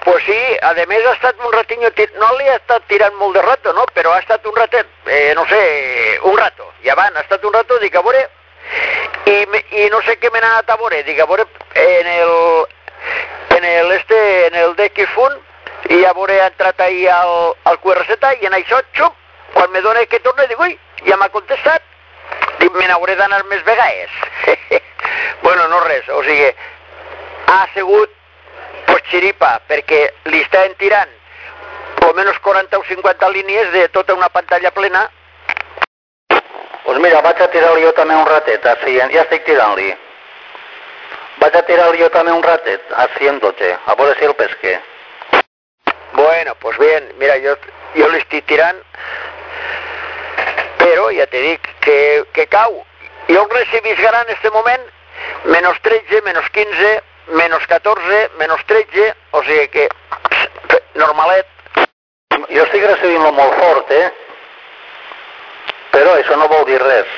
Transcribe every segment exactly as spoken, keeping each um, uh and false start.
Pues sí, a més ha estat un ratinyo, no li ha estat tirant molt de rato, no? Però ha estat un ratet, eh, no sé, un rato. I abans ha estat un rato, dic, a veure, i, i no sé què m'he anat a veure, dic, a veure, en el, en el, este, en el D X Fun, i a veure, ha entrat ahí al, al Q R Z, i en això, xup, quan me dona que torna, dic, ui, ja m'ha contestat, dic, me n'hauré d'anar més vegades. Bueno, no res, o sigui, ha sigut pues xiripa, perquè li estaven tirant almenys quaranta o cinquanta línies de tota una pantalla plena. Pues mira, vaig a tirar-li jo també un ratet, així, ja estic tirant-li. Vaig a tirar-li jo també un ratet, així en dotze, a veure si el pesque. Bueno, pues bien, mira, yo, yo le estoy tirando, pero ya te dic que, que cau. Jo el recibisgarà en este moment menos tretze, menos quinze, menos catorze, menos tretze, o sigui que normalet. Jo estic recibint-lo molt fort, eh? Però això no vol dir res.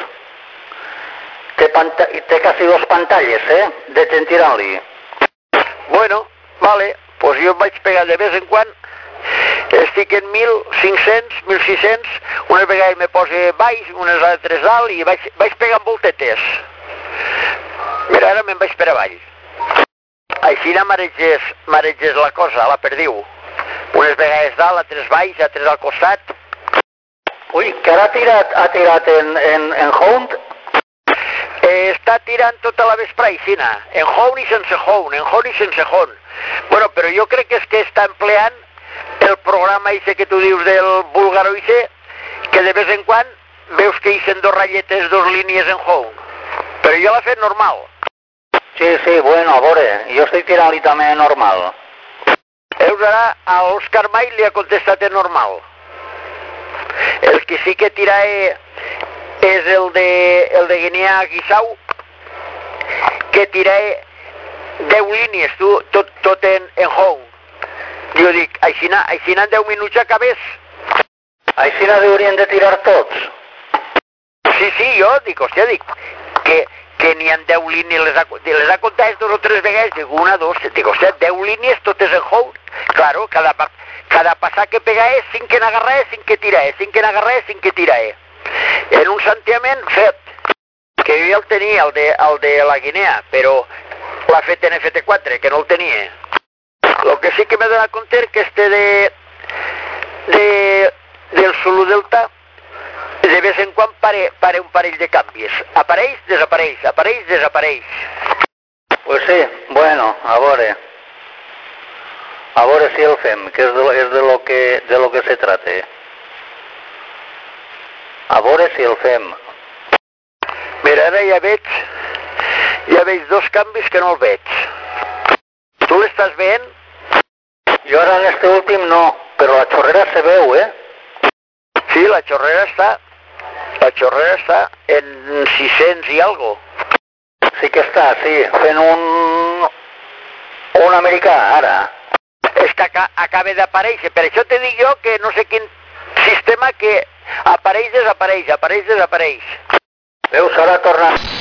Té, té quasi dos pantalles, eh? De gent tirant-li. Bueno, vale, pues jo vaig pegar de vez en quan, estic en mil cinc-cents, mil sis-cents, unes vegades me posa baix, unes altres dalt, i vaig, vaig pegant voltetes. Mira, ara me'n vaig per avall. Així no mareges, mareges la cosa, la perdiu. Unes vegades dalt, altres baix, altres al costat. Ui, que ara ha tirat, ha tirat en, en, en Hound? Eh, està tirant tota la vespraicina, en Hound i sense Hound, en Hound i sense Hound. Bueno, però jo crec que és que està empleant el programa ese que tu dius del búlgaro ese, que de vez en quan veus que hi dos ratlletes, dos línies en Hound. Però jo l'he fet normal. Sí, sí, bueno, a veure, jo estic tirant-li també normal. Veus, ara a Òscar Mai li ha contestat en normal. El que sí que tira és el de, el de Guinea-Bissau, que tira deu línies, tu, tot, tot en, en Hound. Jo dic, així en deu minuts acabes. Així haurien de tirar tots. Sí, sí, jo dic, hòstia, dic, que, que n'hi ha deu línies, les ha, les ha comptat dos o tres vegades, dic, una, dos, dic, hòstia, deu línies totes en Hound. Claro, cada, cada passar que pega és, cinc que n'agarra és, cinc que tira és, cinc que n'agarra és, cinc que tira és. En un santiament fet, que jo ja el tenia, el de, el de la Guinea, però l'ha fet en F T quatre, que no el tenia. Lo que sí que m'he donat compte que este de, de del Zulu Delta de vez en quan pare, pare un parell de canvis. Apareix, desapareix, apareix, desapareix. Pues sí, bueno, a veure. A veure si el fem, que és de, és de, lo, que, de lo que se trata. A veure si el fem. Mira, ara ja veig, ja veig dos canvis que no el veig. Tu l'estàs veient? Jo ara en este últim no, però la xorrera se veu, eh? Sí, la xorrera està, la xorrera està en sis-cents i algo. Sí que està, sí, fent un, un americà, ara. És que acaba d'aparèixer, per això te dic jo que no sé quin sistema que apareix, desapareix, apareix, desapareix. Veus, ara torna...